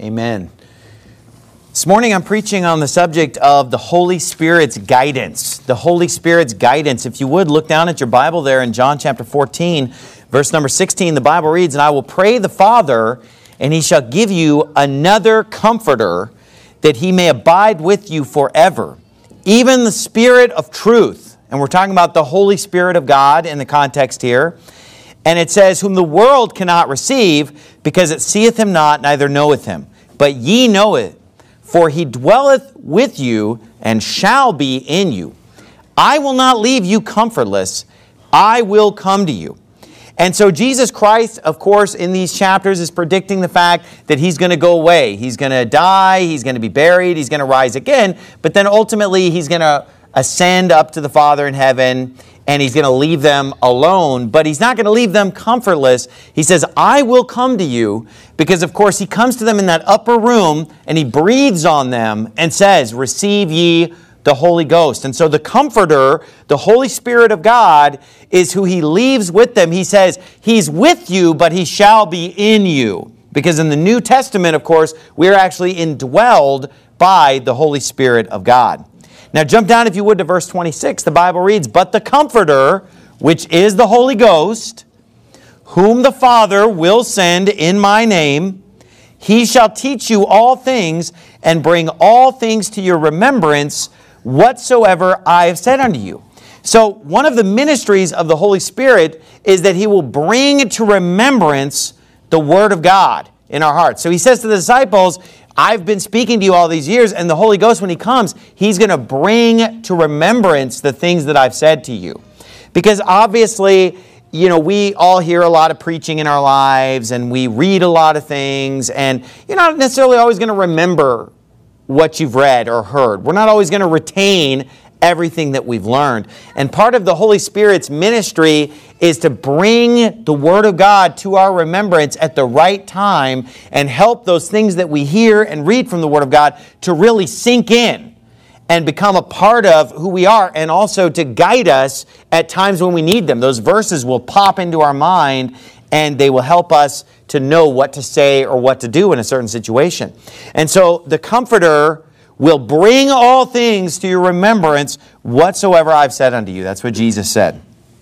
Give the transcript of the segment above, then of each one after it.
Amen. This morning I'm preaching on the subject of the Holy Spirit's guidance. The Holy Spirit's guidance. If you would, look down at your Bible there in John chapter 14, verse number 16. The Bible reads, "And I will pray the Father, and He shall give you another Comforter, that He may abide with you forever, even the Spirit of truth." And we're talking about the Holy Spirit of God in the context here. And it says, "Whom the world cannot receive, because it seeth Him not, neither knoweth Him. But ye know it, for He dwelleth with you, and shall be in you. I will not leave you comfortless. I will come to you." And so Jesus Christ, of course, in these chapters is predicting the fact that He's going to go away. He's going to die. He's going to be buried. He's going to rise again. But then ultimately, He's going to ascend up to the Father in heaven, and He's going to leave them alone. But He's not going to leave them comfortless. He says, "I will come to you," because, of course, He comes to them in that upper room, and He breathes on them and says, "Receive ye the Holy Ghost." And so the Comforter, the Holy Spirit of God, is who He leaves with them. He says, He's with you, but He shall be in you. Because in the New Testament, of course, we're actually indwelled by the Holy Spirit of God. Now jump down, if you would, to verse 26. The Bible reads, "But the Comforter, which is the Holy Ghost, whom the Father will send in my name, He shall teach you all things, and bring all things to your remembrance, whatsoever I have said unto you." So one of the ministries of the Holy Spirit is that He will bring to remembrance the Word of God in our hearts. So He says to the disciples, "I've been speaking to you all these years," and the Holy Ghost, when He comes, He's going to bring to remembrance the things that I've said to you. Because obviously, we all hear a lot of preaching in our lives, and we read a lot of things, and you're not necessarily always going to remember what you've read or heard. We're not always going to retain everything that we've learned. And part of the Holy Spirit's ministry is to bring the Word of God to our remembrance at the right time and help those things that we hear and read from the Word of God to really sink in and become a part of who we are, and also to guide us at times when we need them. Those verses will pop into our mind, and they will help us to know what to say or what to do in a certain situation. And so the Comforter will bring all things to your remembrance, whatsoever I've said unto you. That's what Jesus said.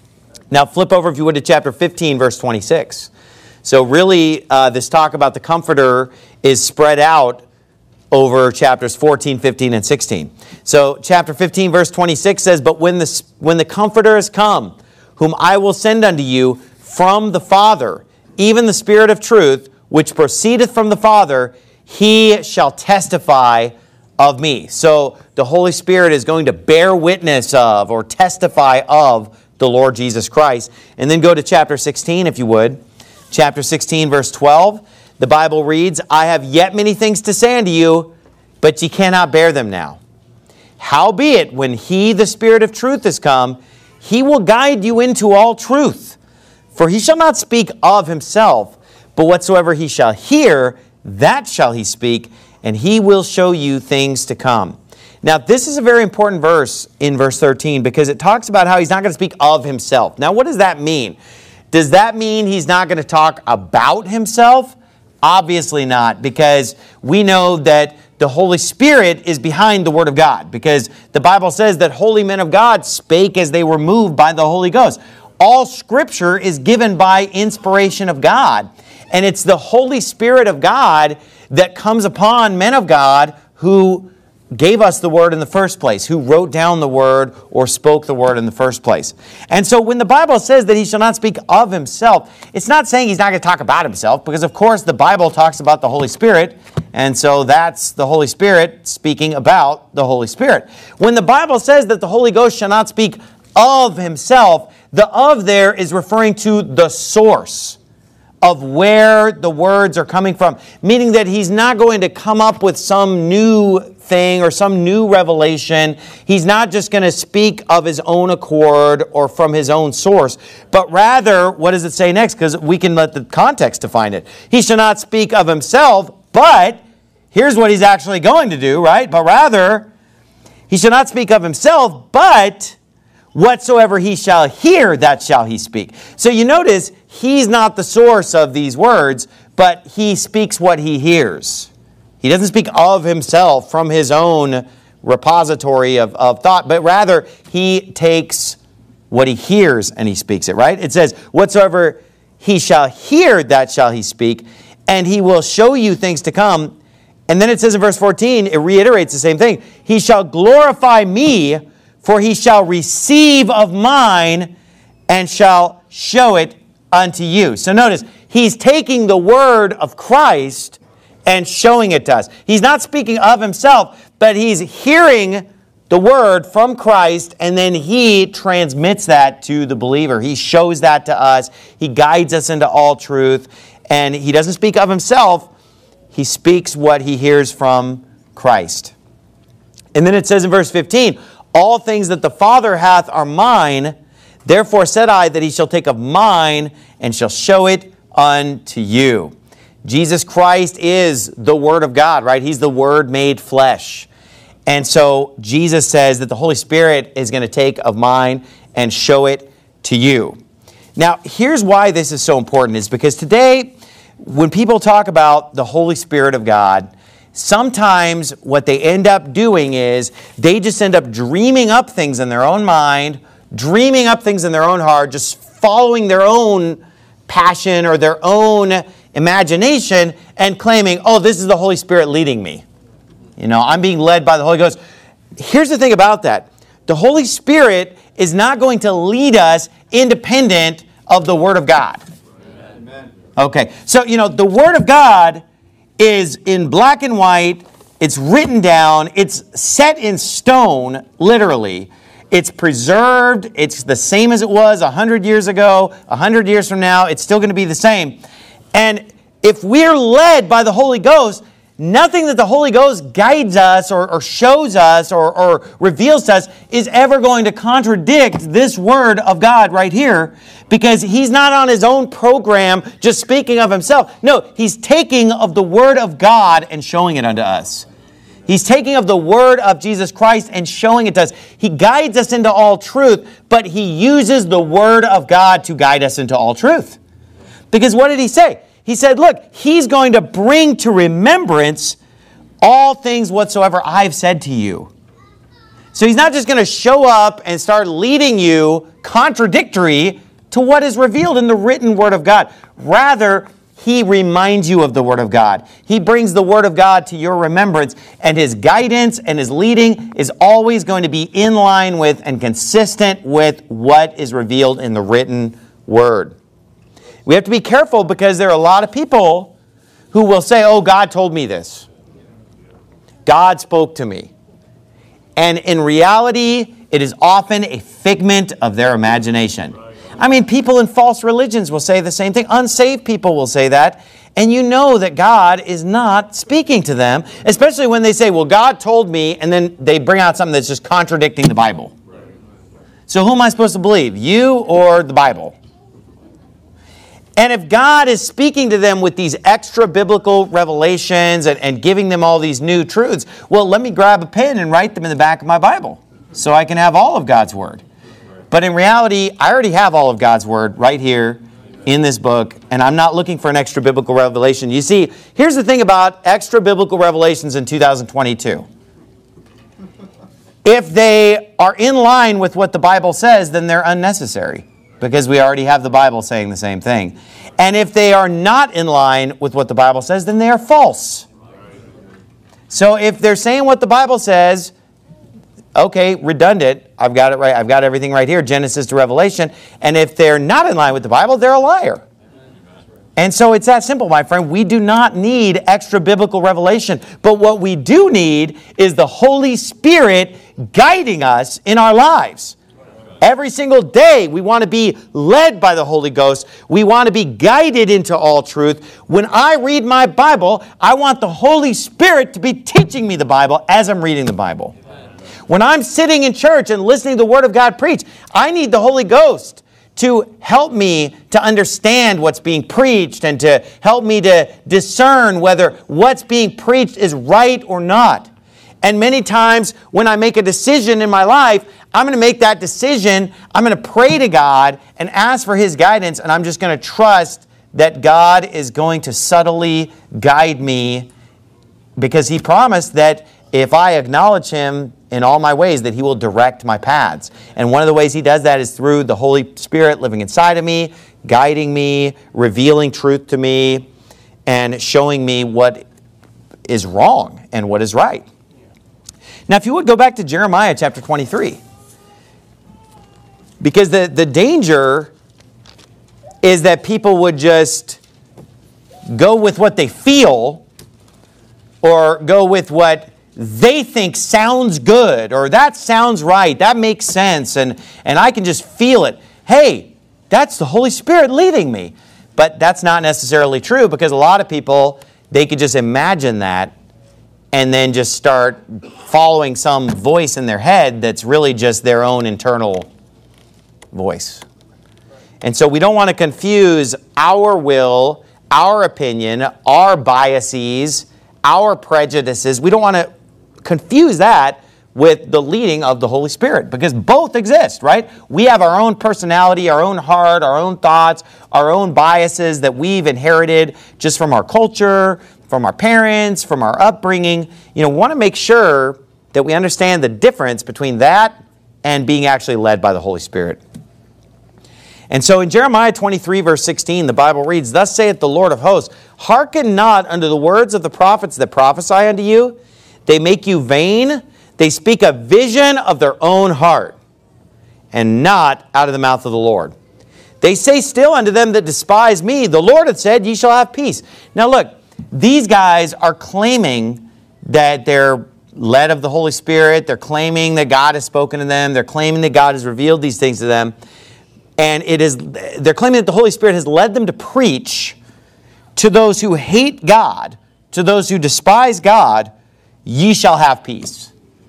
Now flip over, if you would, to chapter 15, verse 26. So really, this talk about the Comforter is spread out over chapters 14, 15, and 16. So chapter 15, verse 26 says, "But when the Comforter is come, whom I will send unto you from the Father, even the Spirit of truth, which proceedeth from the Father, He shall testify of me." So the Holy Spirit is going to bear witness of or testify of the Lord Jesus Christ. And then go to chapter 16, if you would. Chapter 16, verse 12. The Bible reads, "I have yet many things to say unto you, but ye cannot bear them now. Howbeit, when He, the Spirit of truth, is come, He will guide you into all truth. For He shall not speak of Himself, but whatsoever He shall hear, that shall He speak, and He will show you things to come." Now, this is a very important verse in verse 13, because it talks about how He's not going to speak of Himself. Now, what does that mean? Does that mean He's not going to talk about Himself? Obviously not, because we know that the Holy Spirit is behind the Word of God, because the Bible says that holy men of God spake as they were moved by the Holy Ghost. All Scripture is given by inspiration of God, and it's the Holy Spirit of God that comes upon men of God who gave us the Word in the first place, who wrote down the Word or spoke the Word in the first place. And so when the Bible says that He shall not speak of Himself, it's not saying He's not going to talk about Himself, because of course the Bible talks about the Holy Spirit, and so that's the Holy Spirit speaking about the Holy Spirit. When the Bible says that the Holy Ghost shall not speak of Himself, the "of" there is referring to the source of where the words are coming from, meaning that He's not going to come up with some new thing or some new revelation. He's not just going to speak of His own accord or from His own source, but rather, what does it say next? Because we can let the context define it. He shall not speak of Himself, but here's what He's actually going to do, right? But rather, He shall not speak of Himself, but whatsoever He shall hear, that shall He speak. So you notice He's not the source of these words, but He speaks what He hears. He doesn't speak of himself from his own repository of thought, but rather he takes what he hears and he speaks it, right? It says, whatsoever he shall hear, that shall he speak, and he will show you things to come. And then it says in verse 14, it reiterates the same thing. He shall glorify me, for he shall receive of mine and shall show it unto you. So notice, he's taking the word of Christ and showing it to us. He's not speaking of himself, but he's hearing the word from Christ, and then he transmits that to the believer. He shows that to us. He guides us into all truth, and he doesn't speak of himself. He speaks what he hears from Christ. And then it says in verse 15, all things that the Father hath are mine. Therefore said I that he shall take of mine and shall show it unto you. Jesus Christ is the Word of God, right? He's the Word made flesh. And so Jesus says that the Holy Spirit is going to take of mine and show it to you. Now, here's why this is so important, is because today, when people talk about the Holy Spirit of God, sometimes what they end up doing is they just end up dreaming up things in their own mind, dreaming up things in their own heart, just following their own passion or their own imagination and claiming, oh, this is the Holy Spirit leading me. You know, I'm being led by the Holy Ghost. Here's the thing about that. The Holy Spirit is not going to lead us independent of the Word of God. Amen. Okay, so, you know, the Word of God is in black and white. It's written down. It's set in stone, literally. It's preserved. It's the same as it was 100 years ago. 100 years from now, it's still going to be the same. And if we're led by the Holy Ghost, nothing that the Holy Ghost guides us or shows us or reveals to us is ever going to contradict this Word of God right here, because He's not on His own program just speaking of Himself. No, He's taking of the Word of God and showing it unto us. He's taking of the Word of Jesus Christ and showing it to us. He guides us into all truth, but He uses the Word of God to guide us into all truth. Because what did He say? He said, look, He's going to bring to remembrance all things whatsoever I've said to you. So He's not just going to show up and start leading you contradictory to what is revealed in the written Word of God. Rather, He reminds you of the Word of God. He brings the Word of God to your remembrance, and His guidance and His leading is always going to be in line with and consistent with what is revealed in the written Word. We have to be careful, because there are a lot of people who will say, oh, God told me this. God spoke to me. And in reality, it is often a figment of their imagination. I mean, people in false religions will say the same thing. Unsaved people will say that. And you know that God is not speaking to them, especially when they say, well, God told me, and then they bring out something that's just contradicting the Bible. So who am I supposed to believe, you or the Bible? And if God is speaking to them with these extra biblical revelations and giving them all these new truths, well, let me grab a pen and write them in the back of my Bible so I can have all of God's Word. But in reality, I already have all of God's Word right here in this book, and I'm not looking for an extra biblical revelation. You see, here's the thing about extra biblical revelations in 2022. If they are in line with what the Bible says, then they're unnecessary, because we already have the Bible saying the same thing. And if they are not in line with what the Bible says, then they are false. So if they're saying what the Bible says, okay, redundant, I've got it right. I've got everything right here, Genesis to Revelation. And if they're not in line with the Bible, they're a liar. And so it's that simple, my friend. We do not need extra biblical revelation. But what we do need is the Holy Spirit guiding us in our lives. Every single day, we want to be led by the Holy Ghost. We want to be guided into all truth. When I read my Bible, I want the Holy Spirit to be teaching me the Bible as I'm reading the Bible. When I'm sitting in church and listening to the Word of God preached, I need the Holy Ghost to help me to understand what's being preached and to help me to discern whether what's being preached is right or not. And many times when I make a decision in my life, I'm going to make that decision. I'm going to pray to God and ask for His guidance, and I'm just going to trust that God is going to subtly guide me because he promised that if I acknowledge him in all my ways, that he will direct my paths. And one of the ways he does that is through the Holy Spirit living inside of me, guiding me, revealing truth to me, and showing me what is wrong and what is right. Now, if you would go back to Jeremiah chapter 23, because the danger is that people would just go with what they feel or go with what they think sounds good, or that sounds right, that makes sense, and I can just feel it. Hey, that's the Holy Spirit leading me. But that's not necessarily true, because a lot of people, they could just imagine that and then just start following some voice in their head that's really just their own internal voice. And so we don't want to confuse our will, our opinion, our biases, our prejudices. We don't want to confuse that with the leading of the Holy Spirit, because both exist, right? We have our own personality, our own heart, our own thoughts, our own biases that we've inherited just from our culture, from our parents, from our upbringing. We want to make sure that we understand the difference between that and being actually led by the Holy Spirit. And so in Jeremiah 23, verse 16, the Bible reads, "Thus saith the Lord of hosts, hearken not unto the words of the prophets that prophesy unto you. They make you vain. They speak a vision of their own heart, and not out of the mouth of the Lord. They say still unto them that despise me, the Lord hath said, ye shall have peace." Now look, these guys are claiming that they're led of the Holy Spirit. They're claiming that God has spoken to them. They're claiming that God has revealed these things to them. And they're claiming that the Holy Spirit has led them to preach to those who hate God, to those who despise God, ye shall have peace.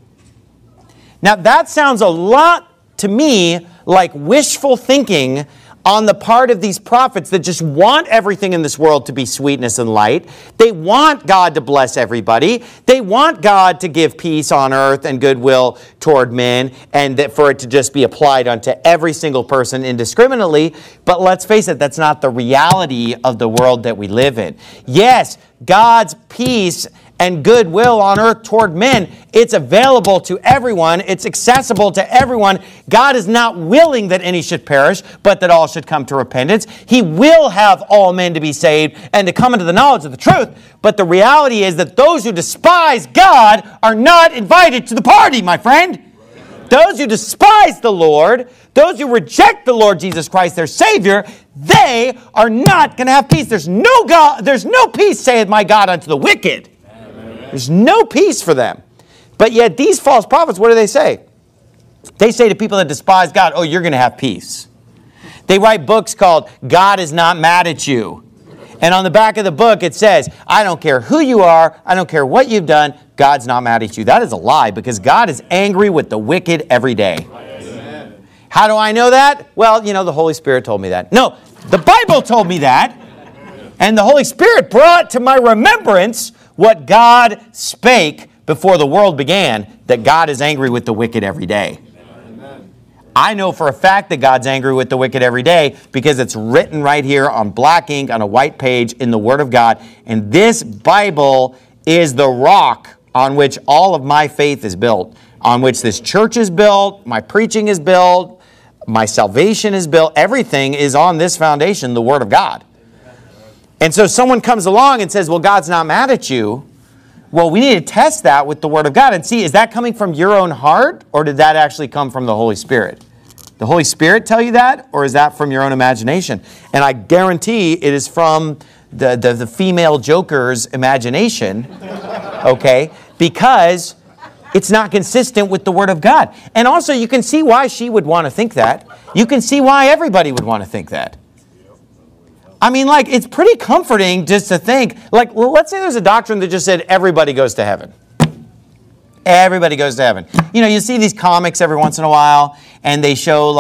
Now that sounds a lot to me like wishful thinking on the part of these prophets that just want everything in this world to be sweetness and light. They want God to bless everybody. They want God to give peace on earth and goodwill toward men, and that for it to just be applied unto every single person indiscriminately. But let's face it, that's not the reality of the world that we live in. Yes, God's peace and goodwill on earth toward men, it's available to everyone. It's accessible to everyone. God is not willing that any should perish, but that all should come to repentance. He will have all men to be saved and to come into the knowledge of the truth. But the reality is that those who despise God are not invited to the party, my friend. Those who despise the Lord, those who reject the Lord Jesus Christ, their Savior, they are not going to have peace. There's no peace, saith my God, unto the wicked. There's no peace for them. But yet these false prophets, what do they say? They say to people that despise God, oh, you're going to have peace. They write books called God is Not Mad at You. And on the back of the book it says, I don't care who you are, I don't care what you've done, God's not mad at you. That is a lie, because God is angry with the wicked every day. Amen. How do I know that? Well, the Holy Spirit told me that. No, the Bible told me that. And the Holy Spirit brought to my remembrance what God spake before the world began, that God is angry with the wicked every day. Amen. I know for a fact that God's angry with the wicked every day because it's written right here on black ink on a white page in the Word of God. And this Bible is the rock on which all of my faith is built, on which this church is built, my preaching is built, my salvation is built. Everything is on this foundation, the Word of God. And so someone comes along and says, well, God's not mad at you. Well, we need to test that with the Word of God and see, is that coming from your own heart, or did that actually come from the Holy Spirit? The Holy Spirit tell you that, or is that from your own imagination? And I guarantee it is from the female joker's imagination, okay? Because it's not consistent with the Word of God. And also, you can see why she would want to think that. You can see why everybody would want to think that. I mean, it's pretty comforting just to think, let's say there's a doctrine that just said everybody goes to heaven. Everybody goes to heaven. You see these comics every once in a while, and they show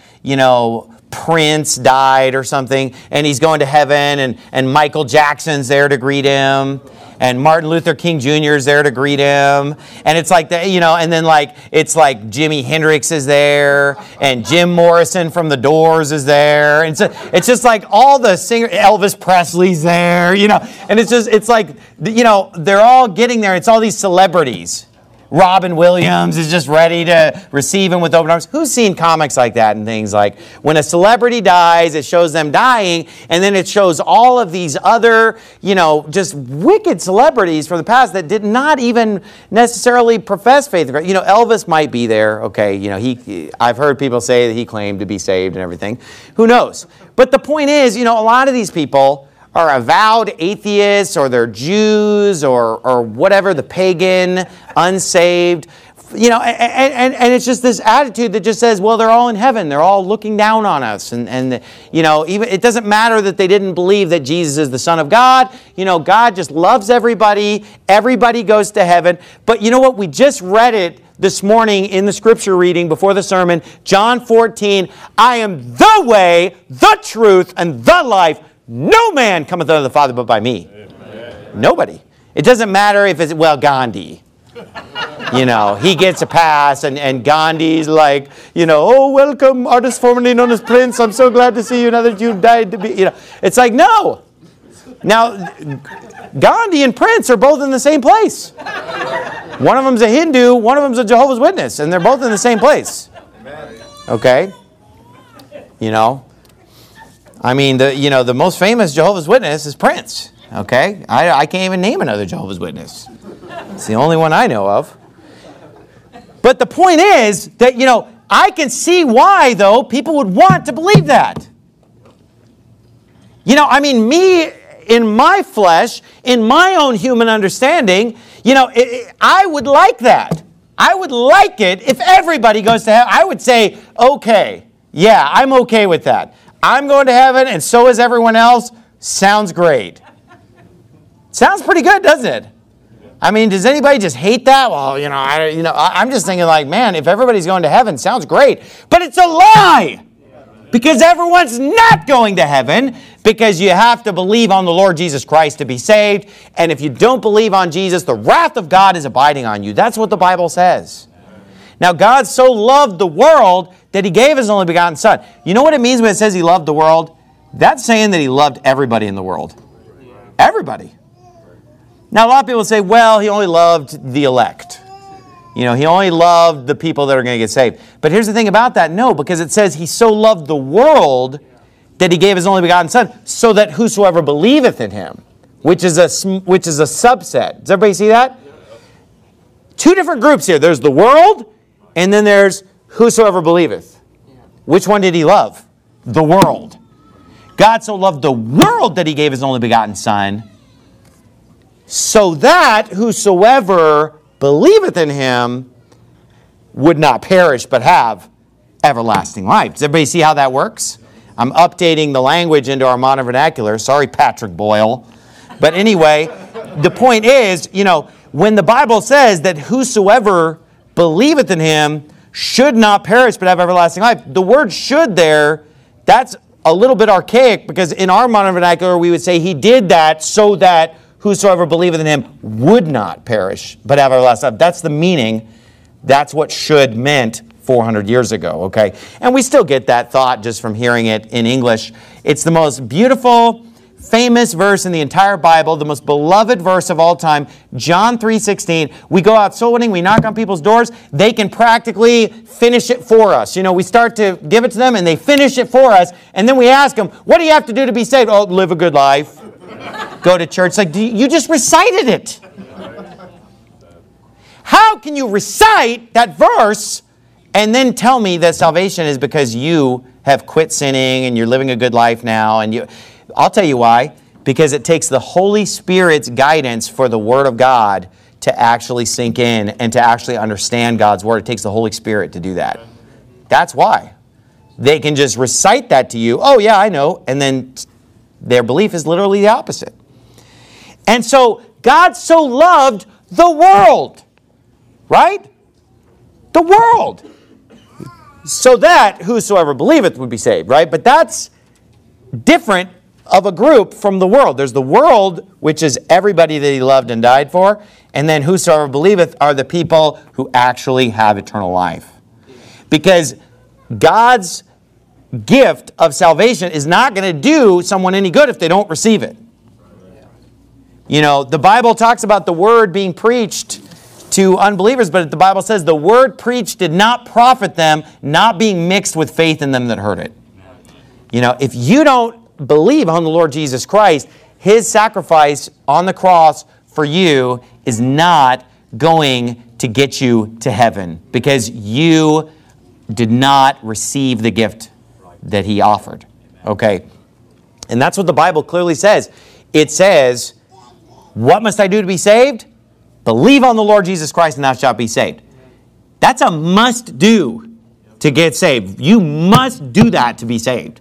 Prince died or something, and he's going to heaven, and Michael Jackson's there to greet him. and Martin Luther King Jr. is there to greet him. And it's like, and then like, it's like Jimi Hendrix is there, and Jim Morrison from The Doors is there. And so it's just like all the singers, Elvis Presley's there, and it's like, they're all getting there. It's all these celebrities. Robin Williams is just ready to receive him with open arms. Who's seen comics like that and things like when a celebrity dies, it shows them dying, and then it shows all of these other, just wicked celebrities from the past that did not even necessarily profess faith in Christ. Elvis might be there. Okay, I've heard people say that he claimed to be saved and everything. Who knows? But the point is, a lot of these people are avowed atheists, or they're Jews, or whatever, the pagan, unsaved, and it's just this attitude that just says, well, they're all in heaven, they're all looking down on us, and even it doesn't matter that they didn't believe that Jesus is the Son of God. God just loves everybody goes to heaven. But you know what? We just read it this morning in the scripture reading before the sermon, John 14, I am the way, the truth, and the life. No man cometh unto the Father but by me. Amen. Nobody. It doesn't matter if it's, Gandhi. He gets a pass, and Gandhi's like, oh, welcome, artist formerly known as Prince. I'm so glad to see you now that you've died to be, It's like, no. Now, Gandhi and Prince are both in the same place. One of them's a Hindu, one of them's a Jehovah's Witness, and they're both in the same place. Okay? I mean, the most famous Jehovah's Witness is Prince, okay? I can't even name another Jehovah's Witness. It's the only one I know of. But the point is that, I can see why, though, people would want to believe that. Me, in my flesh, in my own human understanding, I would like that. I would like it if everybody goes to heaven. I would say, okay, yeah, I'm okay with that. I'm going to heaven, and so is everyone else. Sounds great. Sounds pretty good, doesn't it? I mean, does anybody just hate that? Well, I'm just thinking like, man, if everybody's going to heaven, sounds great. But it's a lie! Because everyone's not going to heaven, because you have to believe on the Lord Jesus Christ to be saved. And if you don't believe on Jesus, the wrath of God is abiding on you. That's what the Bible says. Now, God so loved the world that He gave His only begotten Son. You know what it means when it says He loved the world? That's saying that He loved everybody in the world. Everybody. Now, a lot of people say, well, He only loved the elect. He only loved the people that are going to get saved. But here's the thing about that. No, because it says He so loved the world that He gave His only begotten Son, so that whosoever believeth in Him, which is a subset. Does everybody see that? Two different groups here. There's the world, and then there's whosoever believeth. Which one did He love? The world. God so loved the world that He gave His only begotten Son, so that whosoever believeth in Him would not perish, but have everlasting life. Does everybody see how that works? I'm updating the language into our modern vernacular. Sorry, Patrick Boyle. But anyway, the point is, when the Bible says that whosoever believeth in Him should not perish but have everlasting life, the word should there, that's a little bit archaic, because in our modern vernacular we would say He did that so that whosoever believeth in Him would not perish but have everlasting life. That's the meaning. That's what should meant 400 years ago, okay? And we still get that thought just from hearing it in English. It's the most beautiful, famous verse in the entire Bible, the most beloved verse of all time, John 3:16. We go out soul winning, we knock on people's doors, they can practically finish it for us. We start to give it to them and they finish it for us, and then we ask them, what do you have to do to be saved? Oh, live a good life. Go to church. Like, you just recited it. How can you recite that verse and then tell me that salvation is because you have quit sinning and you're living a good life now? And I'll tell you why. Because it takes the Holy Spirit's guidance for the Word of God to actually sink in and to actually understand God's Word. It takes the Holy Spirit to do that. That's why. They can just recite that to you. Oh, yeah, I know. And then their belief is literally the opposite. And so God so loved the world. Right? The world. So that whosoever believeth would be saved, right? But that's different of a group from the world. There's the world, which is everybody that he loved and died for. And then whosoever believeth are the people who actually have eternal life. Because God's gift of salvation is not going to do someone any good if they don't receive it. You know, the Bible talks about the word being preached to unbelievers, but the Bible says the word preached did not profit them, not being mixed with faith in them that heard it. You know, if you don't believe on the Lord Jesus Christ, His sacrifice on the cross for you is not going to get you to heaven because you did not receive the gift that He offered. Okay? And that's what the Bible clearly says. It says, what must I do to be saved? Believe on the Lord Jesus Christ and thou shalt be saved. That's a must do to get saved. You must do that to be saved.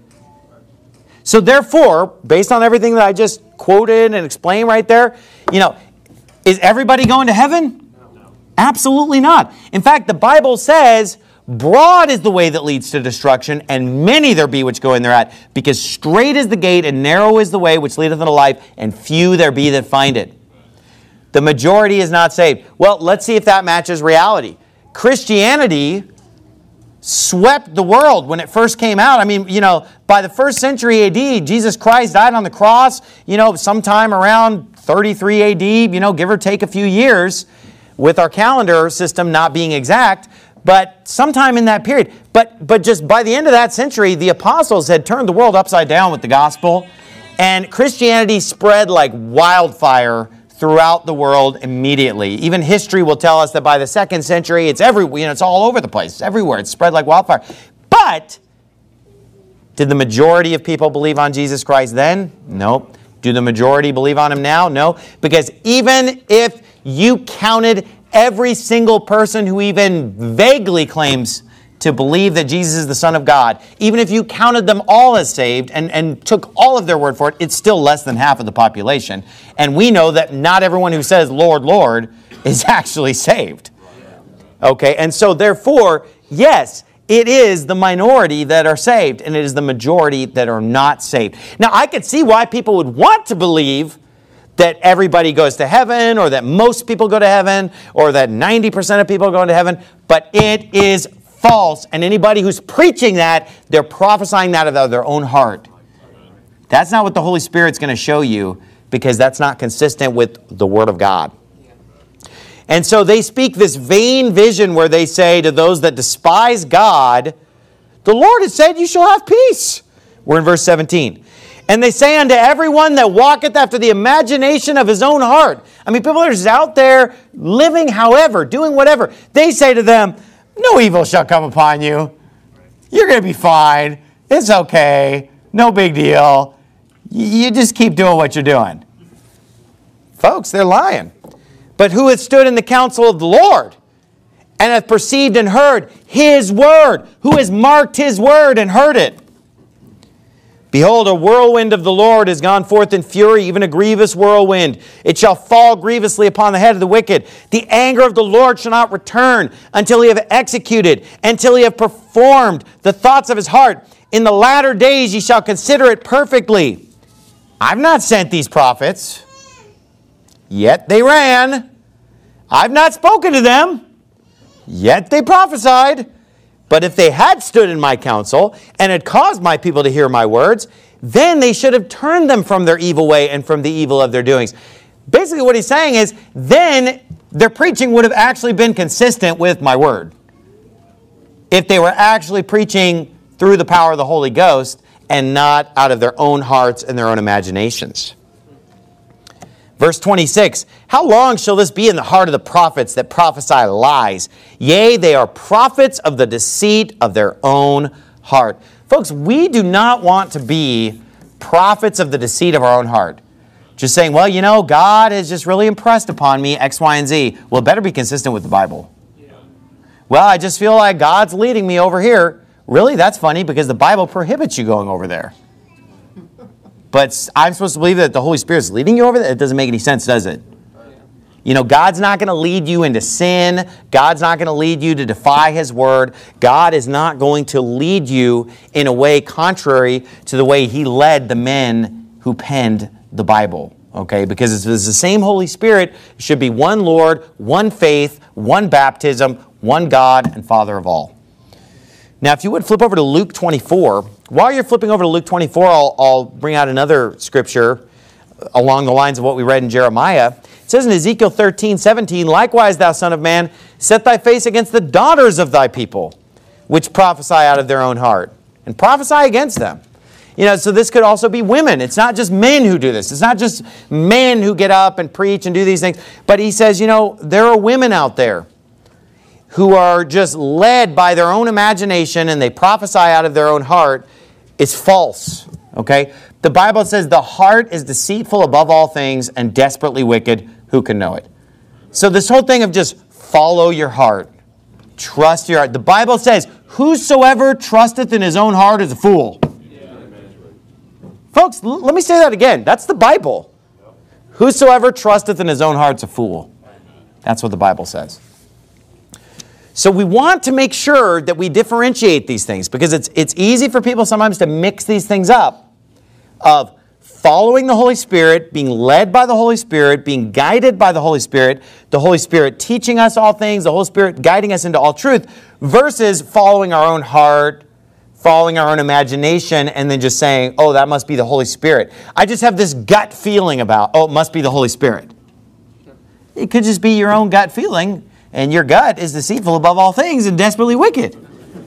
So therefore, based on everything that I just quoted and explained right there, you know, is everybody going to heaven? No. Absolutely not. In fact, the Bible says, broad is the way that leads to destruction, and many there be which go in thereat, because strait is the gate and narrow is the way which leadeth unto life, and few there be that find it. The majority is not saved. Well, let's see if that matches reality. Christianity swept the world when it first came out. I mean, you know, by the 1st century AD, Jesus Christ died on the cross, you know, sometime around 33 AD, you know, give or take a few years, with our calendar system not being exact, but sometime in that period. But just by the end of that century, the apostles had turned the world upside down with the gospel, and Christianity spread like wildfire throughout the world immediately. Even history will tell us that by the 2nd century, it's everywhere. You know, it's all over the place. It's everywhere. It's spread like wildfire. But did the majority of people believe on Jesus Christ then? No. Do the majority believe on Him now? No. Because even if you counted every single person who even vaguely claims to believe that Jesus is the Son of God, even if you counted them all as saved and took all of their word for it, it's still less than half of the population. And we know that not everyone who says, Lord, Lord, is actually saved. Okay, and so therefore, yes, it is the minority that are saved, and it is the majority that are not saved. Now, I could see why people would want to believe that everybody goes to heaven, or that most people go to heaven, or that 90% of people go to heaven, but it is false. And anybody who's preaching that, they're prophesying that out of their own heart. That's not what the Holy Spirit's going to show you, because that's not consistent with the Word of God. And so they speak this vain vision where they say to those that despise God, the Lord has said you shall have peace. We're in verse 17. And they say unto everyone that walketh after the imagination of his own heart. I mean, people are just out there living however, doing whatever. They say to them, no evil shall come upon you. You're going to be fine. It's okay. No big deal. You just keep doing what you're doing. Folks, they're lying. But who hath stood in the counsel of the Lord, and hath perceived and heard His word? Who has marked His word and heard it? Behold, a whirlwind of the Lord is gone forth in fury, even a grievous whirlwind. It shall fall grievously upon the head of the wicked. The anger of the Lord shall not return until He have executed, until He have performed the thoughts of His heart. In the latter days ye shall consider it perfectly. I've not sent these prophets, yet they ran. I've not spoken to them, yet they prophesied. But if they had stood in my counsel and had caused my people to hear my words, then they should have turned them from their evil way and from the evil of their doings. Basically what he's saying is, then their preaching would have actually been consistent with my word. If they were actually preaching through the power of the Holy Ghost and not out of their own hearts and their own imaginations. Verse 26, how long shall this be in the heart of the prophets that prophesy lies? Yea, they are prophets of the deceit of their own heart. Folks, we do not want to be prophets of the deceit of our own heart. Just saying, well, you know, God has just really impressed upon me X, Y, and Z. Well, it better be consistent with the Bible. Yeah. Well, I just feel like God's leading me over here. Really? That's funny, because the Bible prohibits you going over there. But I'm supposed to believe that the Holy Spirit's leading you over there? It doesn't make any sense, does it? You know, God's not going to lead you into sin. God's not going to lead you to defy His word. God is not going to lead you in a way contrary to the way He led the men who penned the Bible. Okay, because it's the same Holy Spirit, it should be one Lord, one faith, one baptism, one God and Father of all. Now, if you would flip over to Luke 24. While you're flipping over to Luke 24, I'll bring out another scripture along the lines of what we read in Jeremiah. It says in Ezekiel 13:17, "Likewise, thou son of man, set thy face against the daughters of thy people, which prophesy out of their own heart, and prophesy against them." So this could also be women. It's not just men who do this. It's not just men who get up and preach and do these things. But he says, there are women out there who are just led by their own imagination and they prophesy out of their own heart. It's false. Okay? The Bible says the heart is deceitful above all things and desperately wicked. Who can know it? So this whole thing of just follow your heart. Trust your heart. The Bible says, whosoever trusteth in his own heart is a fool. Folks, let me say that again. That's the Bible. Whosoever trusteth in his own heart is a fool. That's what the Bible says. So we want to make sure that we differentiate these things because it's easy for people sometimes to mix these things up of following the Holy Spirit, being led by the Holy Spirit, being guided by the Holy Spirit teaching us all things, the Holy Spirit guiding us into all truth, versus following our own heart, following our own imagination, and then just saying, oh, that must be the Holy Spirit. I just have this gut feeling about, oh, it must be the Holy Spirit. It could just be your own gut feeling, and your gut is deceitful above all things and desperately wicked.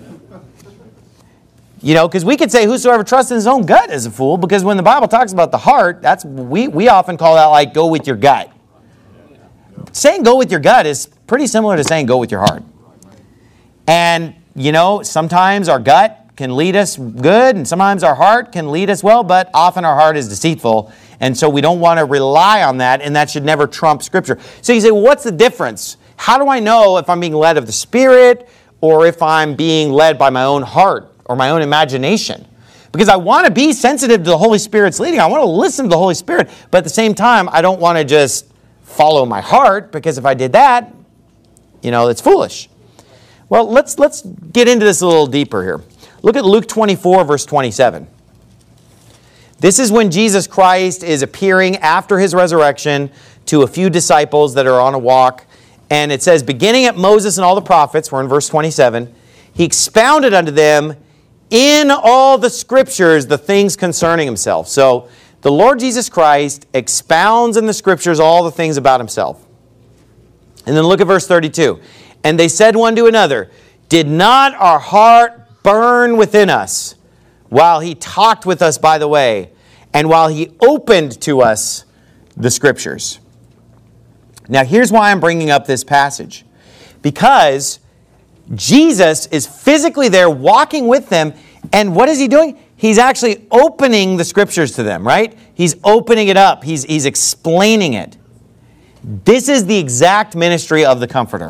Because we could say whosoever trusts in his own gut is a fool, because when the Bible talks about the heart, we often call that like go with your gut. Saying go with your gut is pretty similar to saying go with your heart. And, sometimes our gut can lead us good, and sometimes our heart can lead us well, but often our heart is deceitful, and so we don't want to rely on that, and that should never trump Scripture. So you say, well, what's the difference? How do I know if I'm being led of the Spirit or if I'm being led by my own heart or my own imagination? Because I want to be sensitive to the Holy Spirit's leading. I want to listen to the Holy Spirit, but at the same time, I don't want to just follow my heart, because if I did that, it's foolish. Well, let's get into this a little deeper here. Look at Luke 24, verse 27. This is when Jesus Christ is appearing after his resurrection to a few disciples that are on a walk. And it says, beginning at Moses and all the prophets, we're in verse 27, he expounded unto them in all the Scriptures the things concerning himself. So the Lord Jesus Christ expounds in the Scriptures all the things about himself. And then look at verse 32. And they said one to another, did not our heart burn within us while he talked with us by the way, and while he opened to us the Scriptures? Now here's why I'm bringing up this passage. Because Jesus is physically there walking with them, and what is he doing? He's actually opening the Scriptures to them, right? He's opening it up. He's explaining it. This is the exact ministry of the Comforter.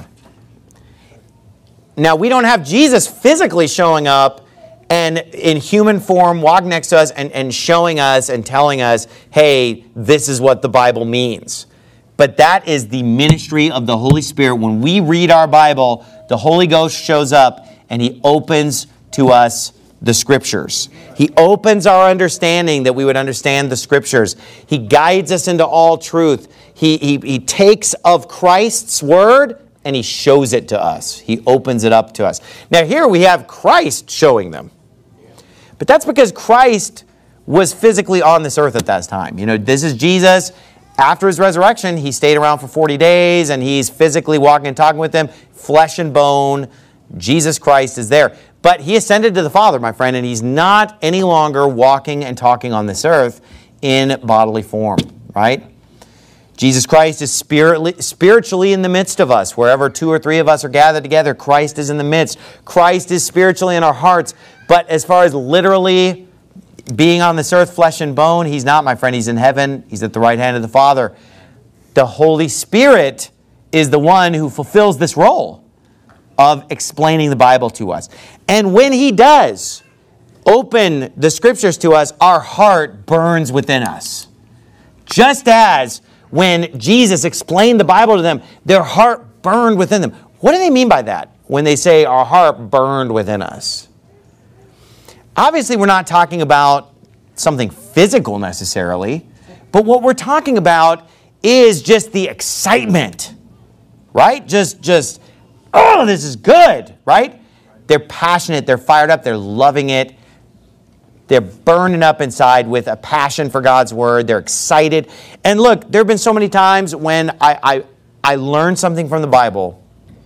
Now, we don't have Jesus physically showing up and in human form walking next to us and showing us and telling us, hey, this is what the Bible means. But that is the ministry of the Holy Spirit. When we read our Bible, the Holy Ghost shows up and he opens to us the Scriptures. He opens our understanding that we would understand the Scriptures. He guides us into all truth. He takes of Christ's Word and he shows it to us. He opens it up to us. Now here we have Christ showing them. But that's because Christ was physically on this earth at that time. This is Jesus. After his resurrection, he stayed around for 40 days and he's physically walking and talking with them, flesh and bone. Jesus Christ is there. But he ascended to the Father, my friend, and he's not any longer walking and talking on this earth in bodily form, right? Jesus Christ is spiritually in the midst of us. Wherever 2 or 3 of us are gathered together, Christ is in the midst. Christ is spiritually in our hearts. But as far as literally being on this earth, flesh and bone, he's not, my friend. He's in heaven. He's at the right hand of the Father. The Holy Spirit is the one who fulfills this role of explaining the Bible to us. And when he does open the Scriptures to us, our heart burns within us. Just as when Jesus explained the Bible to them, their heart burned within them. What do they mean by that when they say our heart burned within us? Obviously, we're not talking about something physical necessarily, but what we're talking about is just the excitement, right? Just, oh, this is good, right? They're passionate, they're fired up, they're loving it. They're burning up inside with a passion for God's word. They're excited. And look, there have been so many times when I learned something from the Bible,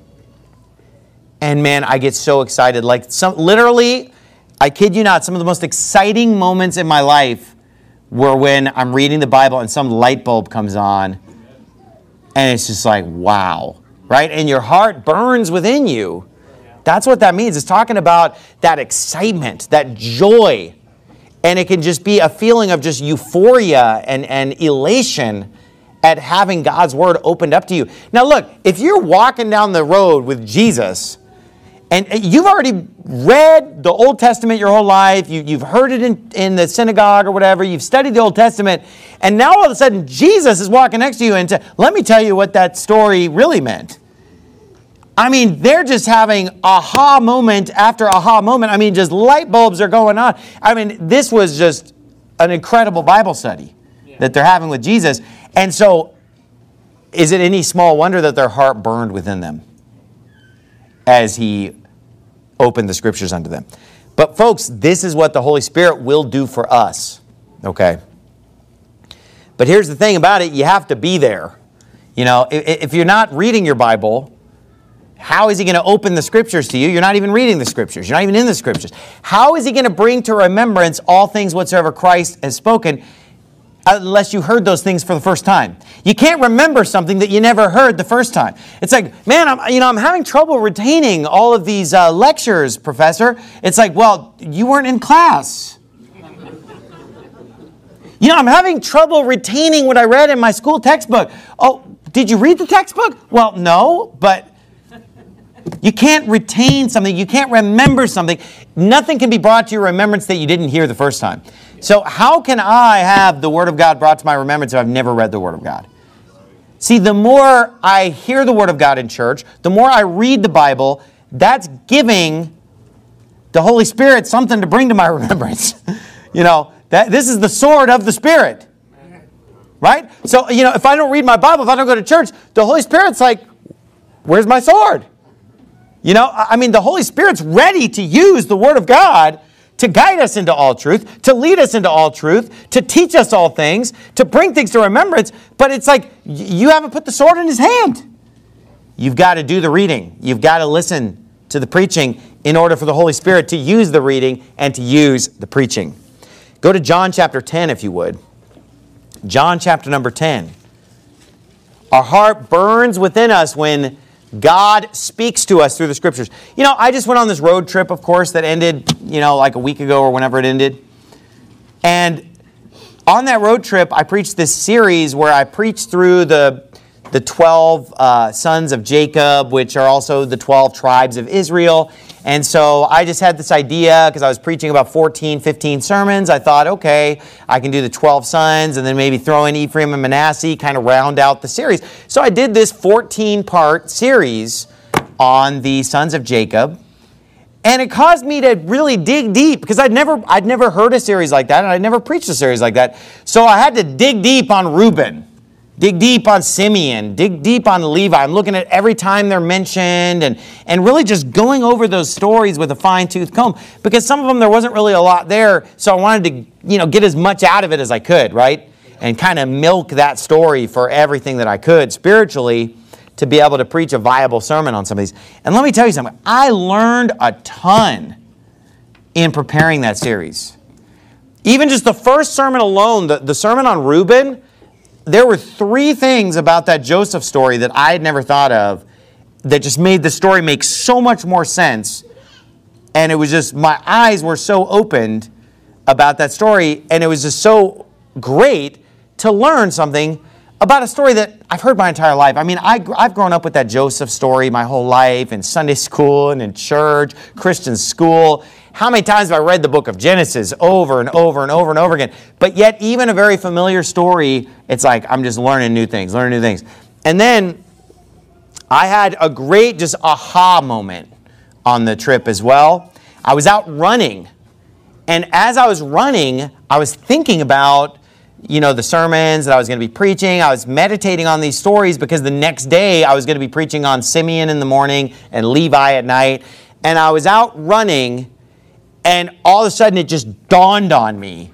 and man, I get so excited. Like literally, I kid you not, some of the most exciting moments in my life were when I'm reading the Bible and some light bulb comes on, and it's just like, wow, right? And your heart burns within you. That's what that means. It's talking about that excitement, that joy. And it can just be a feeling of just euphoria and elation at having God's word opened up to you. Now look, if you're walking down the road with Jesus, and you've already read the Old Testament your whole life, you've heard it in the synagogue or whatever, you've studied the Old Testament, and now all of a sudden Jesus is walking next to you and let me tell you what that story really meant. I mean, they're just having aha moment after aha moment. I mean, just light bulbs are going on. I mean, this was just an incredible Bible study that they're having with Jesus. And so, is it any small wonder that their heart burned within them as he opened the scriptures unto them? But folks, this is what the Holy Spirit will do for us. Okay? But here's the thing about it. You have to be there. You know, if you're not reading your Bible, how is he going to open the scriptures to you? You're not even reading the scriptures. You're not even in the scriptures. How is he going to bring to remembrance all things whatsoever Christ has spoken unless you heard those things for the first time? You can't remember something that you never heard the first time. It's like, man, I'm having trouble retaining all of these lectures, Professor. It's like, well, you weren't in class. You know, I'm having trouble retaining what I read in my school textbook. Oh, did you read the textbook? Well, no, but you can't retain something. You can't remember something. Nothing can be brought to your remembrance that you didn't hear the first time. So how can I have the Word of God brought to my remembrance if I've never read the Word of God? See, the more I hear the Word of God in church, the more I read the Bible, that's giving the Holy Spirit something to bring to my remembrance. You know, this is the sword of the Spirit. Right? So, you know, if I don't read my Bible, if I don't go to church, the Holy Spirit's like, where's my sword? You know, I mean, the Holy Spirit's ready to use the Word of God to guide us into all truth, to lead us into all truth, to teach us all things, to bring things to remembrance. But it's like, you haven't put the sword in his hand. You've got to do the reading. You've got to listen to the preaching in order for the Holy Spirit to use the reading and to use the preaching. Go to John chapter 10, if you would. John chapter number 10. Our heart burns within us when God speaks to us through the scriptures. You know, I just went on this road trip, of course, that ended, you know, like a week ago or whenever it ended. And on that road trip, I preached this series where I preached through the 12 sons of Jacob, which are also the 12 tribes of Israel. And so I just had this idea because I was preaching about 14, 15 sermons. I thought, okay, I can do the 12 sons and then maybe throw in Ephraim and Manasseh, kind of round out the series. So I did this 14-part series on the sons of Jacob. And it caused me to really dig deep because I'd never heard a series like that, and I'd never preached a series like that. So I had to dig deep on Reuben. Dig deep on Simeon, dig deep on Levi. I'm looking at every time they're mentioned and really just going over those stories with a fine-tooth comb because some of them there wasn't really a lot there, so I wanted to, you know, get as much out of it as I could, right? And kind of milk that story for everything that I could spiritually to be able to preach a viable sermon on some of these. And let me tell you something. I learned a ton in preparing that series. Even just the first sermon alone, the sermon on Reuben, there were 3 things about that Joseph story that I had never thought of that just made the story make so much more sense. And it was just, my eyes were so opened about that story. And it was just so great to learn something about a story that I've heard my entire life. I mean, I've grown up with that Joseph story my whole life in Sunday school and in church, Christian school. How many times have I read the book of Genesis over and over and over and over again? But yet, even a very familiar story, it's like I'm just learning new things. And then I had a great just aha moment on the trip as well. I was out running, And as I was running, I was thinking about, the sermons that I was going to be preaching. I was meditating on these stories because the next day I was going to be preaching on Simeon in the morning and Levi at night. And I was out running, and all of a sudden it just dawned on me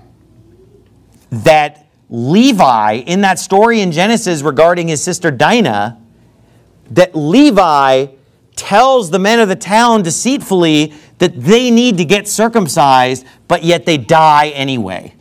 that Levi, in that story in Genesis regarding his sister Dinah, that Levi tells the men of the town deceitfully that they need to get circumcised, but yet they die anyway.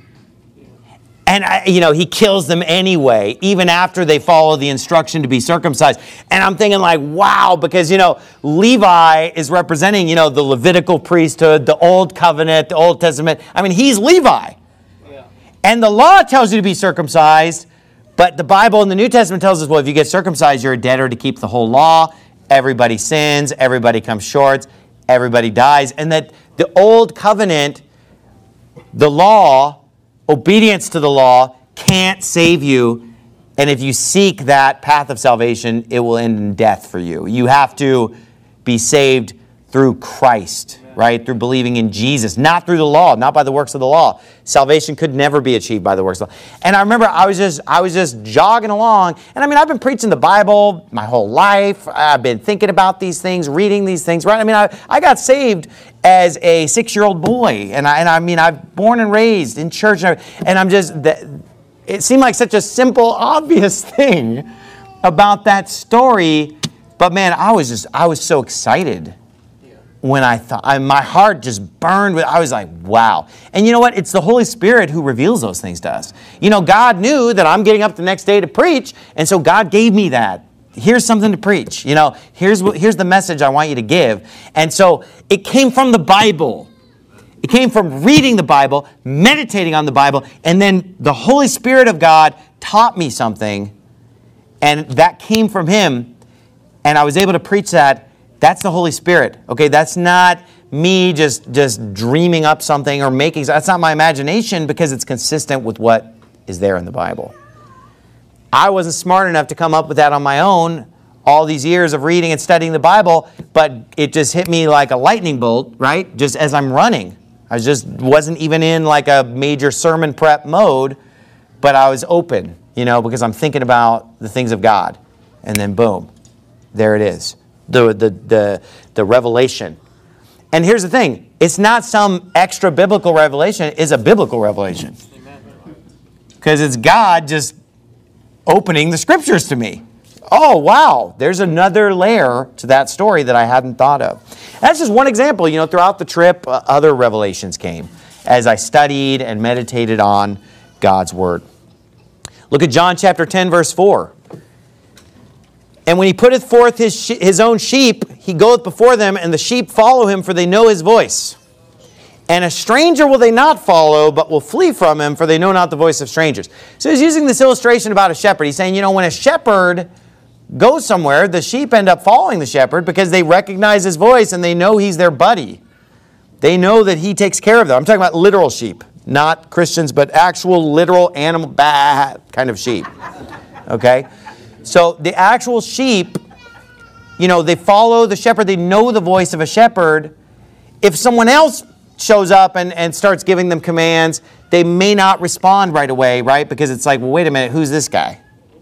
And, he kills them anyway, even after they follow the instruction to be circumcised. And I'm thinking like, wow, because, Levi is representing, the Levitical priesthood, the Old Covenant, the Old Testament. I mean, he's Levi. Yeah. And the law tells you to be circumcised, but the Bible in the New Testament tells us, well, if you get circumcised, you're a debtor to keep the whole law. Everybody sins, everybody comes short, everybody dies. And that the Old Covenant, the law, obedience to the law can't save you. And if you seek that path of salvation, it will end in death for you. You have to be saved through Christ, right? Through believing in Jesus, not through the law, not by the works of the law. Salvation could never be achieved by the works of the law. And I remember I was just jogging along. And I've been preaching the Bible my whole life. I've been thinking about these things, reading these things, right? I got saved as a 6-year-old boy. And I've born and raised in church. And it seemed like such a simple, obvious thing about that story. But man, I was so excited when I thought, my heart just burned. I was like, wow. And you know what? It's the Holy Spirit who reveals those things to us. God knew that I'm getting up the next day to preach. And so God gave me that. Here's something to preach. Here's the message I want you to give. And so it came from the Bible. It came from reading the Bible, meditating on the Bible, and then the Holy Spirit of God taught me something, and that came from Him, and I was able to preach that. That's the Holy Spirit. Okay, that's not me just dreaming up something or making. That's not my imagination, because it's consistent with what is there in the Bible. I wasn't smart enough to come up with that on my own all these years of reading and studying the Bible, but it just hit me like a lightning bolt, right? Just as I'm running. I wasn't even in like a major sermon prep mode, but I was open, because I'm thinking about the things of God. And then boom, there it is. The revelation. And here's the thing. It's not some extra biblical revelation. It's a biblical revelation. Because it's God just opening the scriptures to me. Oh, wow. There's another layer to that story that I hadn't thought of. That's just one example. Throughout the trip, other revelations came as I studied and meditated on God's Word. Look at John chapter 10, verse 4. And when he putteth forth his own sheep, he goeth before them, and the sheep follow him, for they know his voice. And a stranger will they not follow, but will flee from him, for they know not the voice of strangers. So he's using this illustration about a shepherd. He's saying, when a shepherd goes somewhere, the sheep end up following the shepherd because they recognize his voice and they know he's their buddy. They know that he takes care of them. I'm talking about literal sheep, not Christians, but actual literal animal kind of sheep. Okay? So the actual sheep, they follow the shepherd. They know the voice of a shepherd. If someone else shows up and starts giving them commands, they may not respond right away, right? Because it's like, well, wait a minute, who's this guy?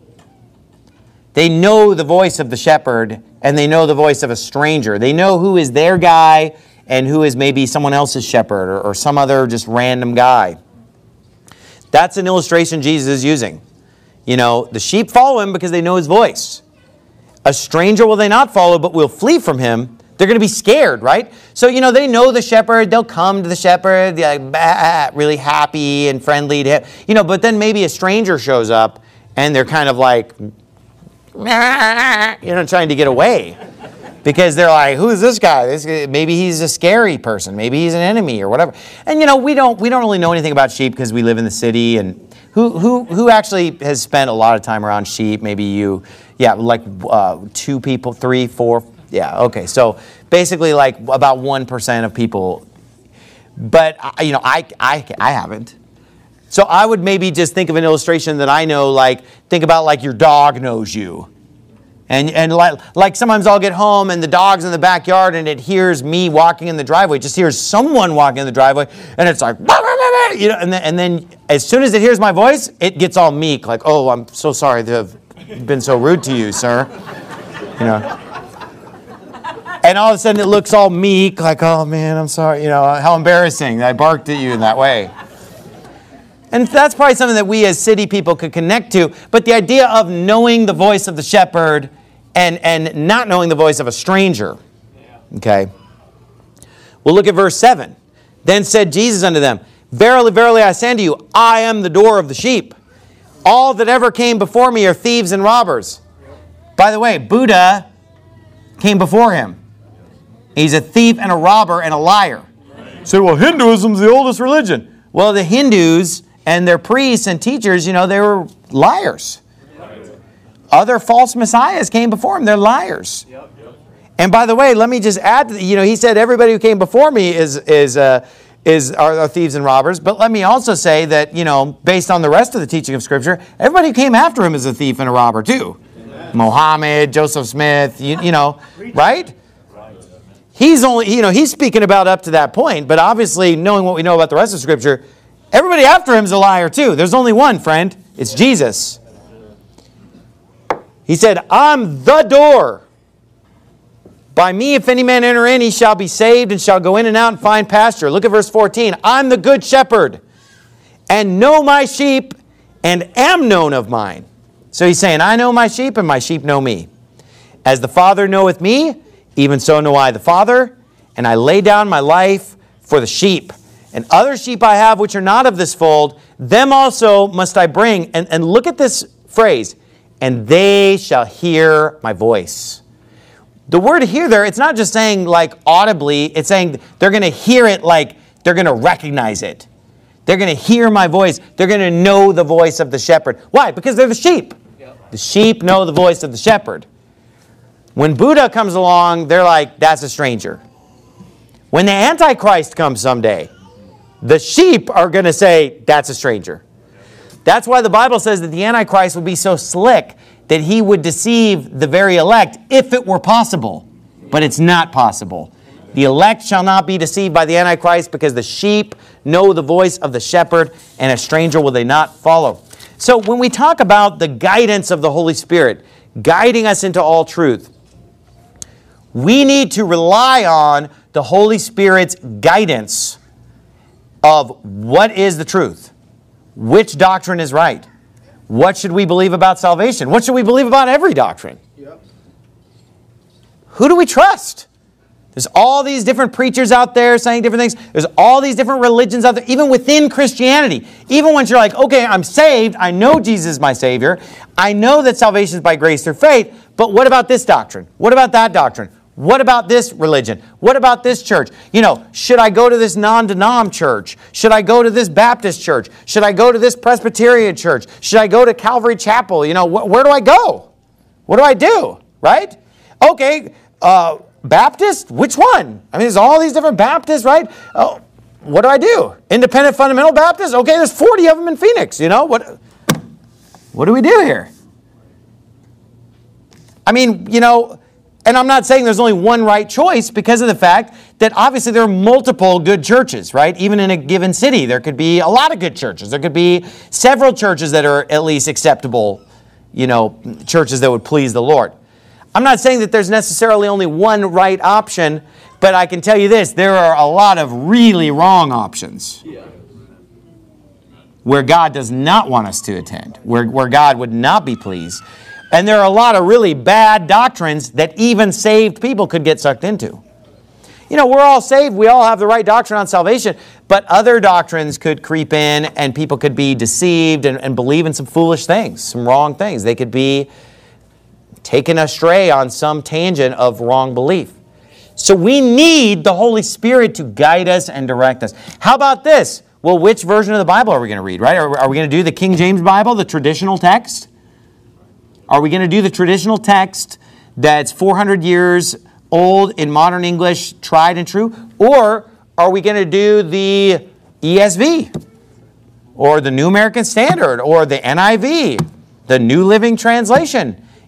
They know the voice of the shepherd, and they know the voice of a stranger. They know who is their guy and who is maybe someone else's shepherd or some other just random guy. That's an illustration Jesus is using. The sheep follow him because they know his voice. A stranger will they not follow, but will flee from him. They're going to be scared, right? So, they know the shepherd. They'll come to the shepherd. They're like, really happy and friendly to him. But then maybe a stranger shows up and they're kind of like, trying to get away. Because they're like, who is this guy? Maybe he's a scary person. Maybe he's an enemy or whatever. And, we don't really know anything about sheep because we live in the city. And who actually has spent a lot of time around sheep? Maybe you, like 2 people, 3, 4. Yeah, okay. So basically like about 1% of people. But, I haven't. So I would maybe just think of an illustration that I know, like think about like your dog knows you. And like sometimes I'll get home and the dog's in the backyard and it hears me walking in the driveway. It just hears someone walking in the driveway and it's like, you know, and then as soon as it hears my voice, it gets all meek, like, oh, I'm so sorry to have been so rude to you, sir. You know. And all of a sudden it looks all meek, like, oh man, I'm sorry, you know, how embarrassing that I barked at you in that way. And that's probably something that we as city people could connect to. But the idea of knowing the voice of the shepherd and not knowing the voice of a stranger. Okay. Well, look at verse 7. Then said Jesus unto them, Verily, verily, I say unto you, I am the door of the sheep. All that ever came before me are thieves and robbers. By the way, Buddha came before him. He's a thief and a robber and a liar. You say, well, Hinduism's the oldest religion. Well, the Hindus and their priests and teachers, you know, they were liars. Other false messiahs came before him. They're liars. And by the way, let me just add, you know, he said everybody who came before me are thieves and robbers. But let me also say that, you know, based on the rest of the teaching of Scripture, everybody who came after him is a thief and a robber too. Amen. Mohammed, Joseph Smith, you know, right? He's only, you know, he's speaking about up to that point. But obviously, knowing what we know about the rest of Scripture, everybody after him is a liar too. There's only one, friend. It's Jesus. He said, I'm the door. By me, if any man enter in, he shall be saved and shall go in and out and find pasture. Look at verse 14. I'm the good shepherd and know my sheep and am known of mine. So he's saying, I know my sheep and my sheep know me. As the Father knoweth me, even so know I the Father, and I lay down my life for the sheep. And other sheep I have which are not of this fold, them also must I bring. And look at this phrase, and they shall hear my voice. The word hear there, it's not just saying like audibly, it's saying they're going to hear it like they're going to recognize it. They're going to hear my voice. They're going to know the voice of the shepherd. Why? Because they're the sheep. Yep. The sheep know the voice of the shepherd. When Buddha comes along, they're like, that's a stranger. When the Antichrist comes someday, the sheep are going to say, that's a stranger. That's why the Bible says that the Antichrist will be so slick that he would deceive the very elect if it were possible. But it's not possible. The elect shall not be deceived by the Antichrist because the sheep know the voice of the shepherd and a stranger will they not follow. So when we talk about the guidance of the Holy Spirit, guiding us into all truth, we need to rely on the Holy Spirit's guidance of what is the truth, which doctrine is right, what should we believe about salvation, what should we believe about every doctrine. Yep. Who do we trust? There's all these different preachers out there saying different things. There's all these different religions out there, even within Christianity. Even once you're like, okay, I'm saved. I know Jesus is my Savior. I know that salvation is by grace through faith. But what about this doctrine? What about that doctrine? What about this religion? What about this church? You know, should I go to this non-denom church? Should I go to this Baptist church? Should I go to this Presbyterian church? Should I go to Calvary Chapel? You know, where do I go? What do I do? Right? Okay, Baptist? Which one? I mean, there's all these different Baptists, right? Oh, what do I do? Independent Fundamental Baptist? Okay, there's 40 of them in Phoenix, you know? What do we do here? I mean, you know, and I'm not saying there's only one right choice because of the fact that obviously there are multiple good churches, right? Even in a given city, there could be a lot of good churches. There could be several churches that are at least acceptable, you know, churches that would please the Lord. I'm not saying that there's necessarily only one right option, but I can tell you this, there are a lot of really wrong options where God does not want us to attend, where God would not be pleased. And there are a lot of really bad doctrines that even saved people could get sucked into. You know, we're all saved. We all have the right doctrine on salvation. But other doctrines could creep in and people could be deceived and believe in some foolish things, some wrong things. They could be taken astray on some tangent of wrong belief. So we need the Holy Spirit to guide us and direct us. How about this? Well, which version of the Bible are we going to read, right? Are we going to do the King James Bible, the traditional text? Are we going to do the traditional text that's 400 years old in modern English, tried and true? Or are we going to do the ESV or the New American Standard or the NIV, the New Living Translation?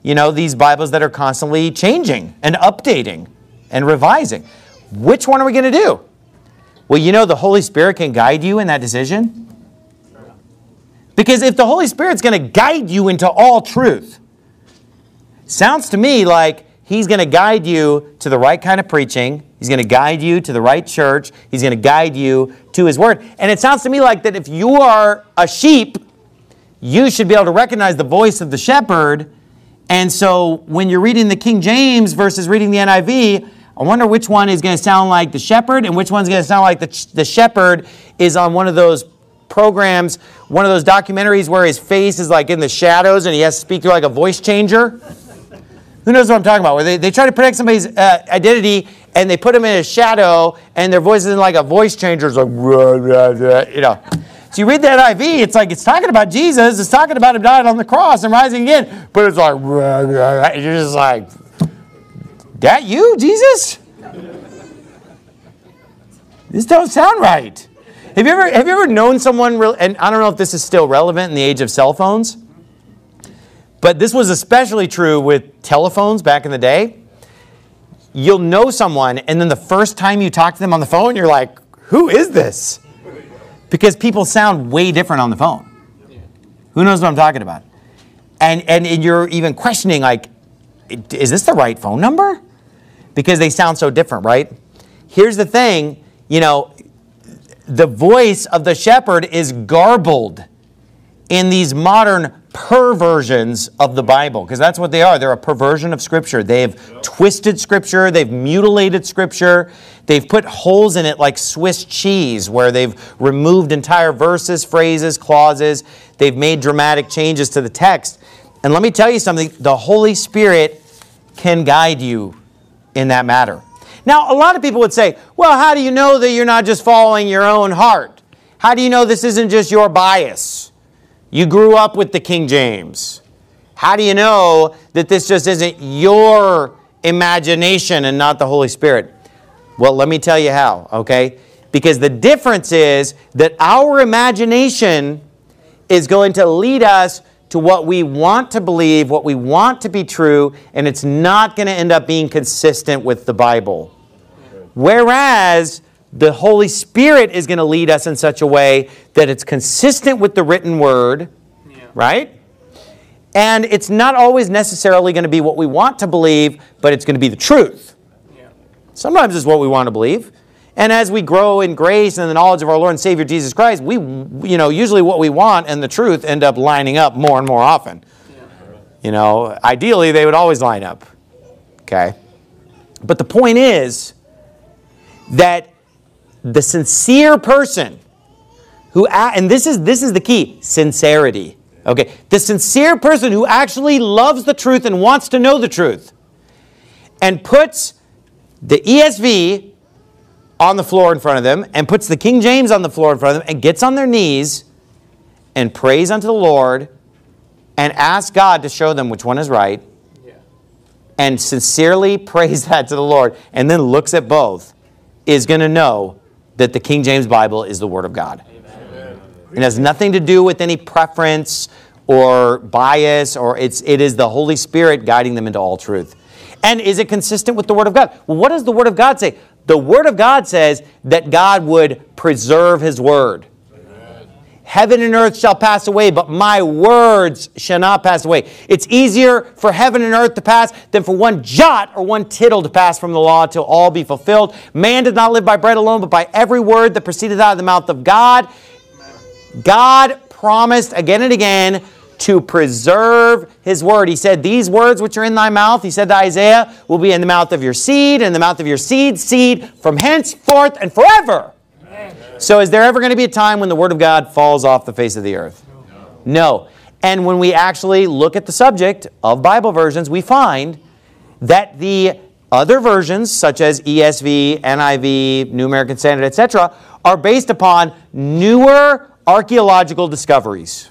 these Bibles that are constantly changing and updating and revising. Which one are we going to do? Well, the Holy Spirit can guide you in that decision. Because if the Holy Spirit's going to guide you into all truth, sounds to me like He's going to guide you to the right kind of preaching. He's going to guide you to the right church. He's going to guide you to His Word. And it sounds to me like that if you are a sheep, you should be able to recognize the voice of the shepherd. And so when you're reading the King James versus reading the NIV, I wonder which one is going to sound like the shepherd and which one's going to sound like the shepherd is on one of those programs, one of those documentaries where his face is like in the shadows and he has to speak through like a voice changer. Who knows what I'm talking about? Where they try to protect somebody's identity and they put them in a shadow and their voice is in like a voice changer. It's like, So you read the NIV, it's like it's talking about Jesus. It's talking about Him dying on the cross and rising again. But it's like, you're just like, that you, Jesus? This don't sound right. Have you ever known someone, and I don't know if this is still relevant in the age of cell phones, but this was especially true with telephones back in the day. You'll know someone, and then the first time you talk to them on the phone, you're like, who is this? Because people sound way different on the phone. Who knows what I'm talking about? And you're even questioning, like, is this the right phone number? Because they sound so different, right? Here's the thing, the voice of the shepherd is garbled in these modern perversions of the Bible, because that's what they are. They're a perversion of Scripture. They've twisted Scripture. They've mutilated Scripture. They've put holes in it like Swiss cheese, where they've removed entire verses, phrases, clauses. They've made dramatic changes to the text. And let me tell you something. The Holy Spirit can guide you in that matter. Now, a lot of people would say, well, how do you know that you're not just following your own heart? How do you know this isn't just your bias? You grew up with the King James. How do you know that this just isn't your imagination and not the Holy Spirit? Well, let me tell you how, okay? Because the difference is that our imagination is going to lead us to what we want to believe, what we want to be true, and it's not going to end up being consistent with the Bible. Whereas the Holy Spirit is going to lead us in such a way that it's consistent with the written word, right? And it's not always necessarily going to be what we want to believe, but it's going to be the truth. Sometimes it's what we want to believe. And as we grow in grace and the knowledge of our Lord and Savior Jesus Christ, we, usually what we want and the truth end up lining up more and more often. Ideally, they would always line up. Okay? But the point is that the sincere person who, and this is the key, sincerity. Okay? The sincere person who actually loves the truth and wants to know the truth and puts the ESV on the floor in front of them and puts the King James on the floor in front of them and gets on their knees and prays unto the Lord and asks God to show them which one is right and sincerely prays that to the Lord and then looks at both, is going to know that the King James Bible is the Word of God. Amen. It has nothing to do with any preference or bias, or it is the Holy Spirit guiding them into all truth. And is it consistent with the Word of God? Well, what does the Word of God say? The Word of God says that God would preserve His Word. Amen. Heaven and earth shall pass away, but my words shall not pass away. It's easier for heaven and earth to pass than for one jot or one tittle to pass from the law till all be fulfilled. Man does not live by bread alone, but by every word that proceedeth out of the mouth of God. Amen. God promised again and again to preserve His word. He said, these words which are in thy mouth, He said to Isaiah, will be in the mouth of your seed, and in the mouth of your seed's seed, from henceforth and forever. Amen. So is there ever going to be a time when the Word of God falls off the face of the earth? No. And when we actually look at the subject of Bible versions, we find that the other versions, such as ESV, NIV, New American Standard, etc., are based upon newer archaeological discoveries.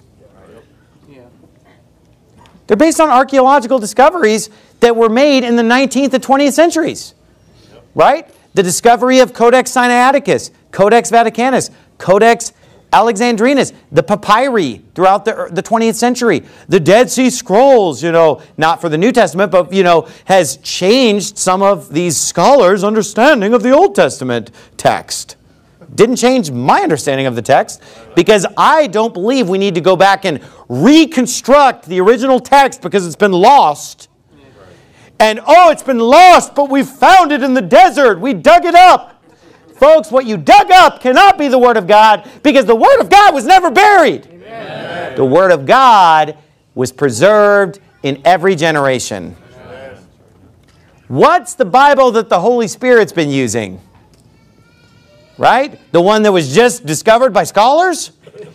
They're based on archaeological discoveries that were made in the 19th and 20th centuries. Right? The discovery of Codex Sinaiticus, Codex Vaticanus, Codex Alexandrinus, the papyri throughout the 20th century, the Dead Sea Scrolls, not for the New Testament, but, has changed some of these scholars' understanding of the Old Testament text. Didn't change my understanding of the text, because I don't believe we need to go back and reconstruct the original text because it's been lost. And, it's been lost, but we found it in the desert. We dug it up. Folks, what you dug up cannot be the Word of God, because the Word of God was never buried. Amen. The Word of God was preserved in every generation. Amen. What's the Bible that the Holy Spirit's been using? Right? The one that was just discovered by scholars?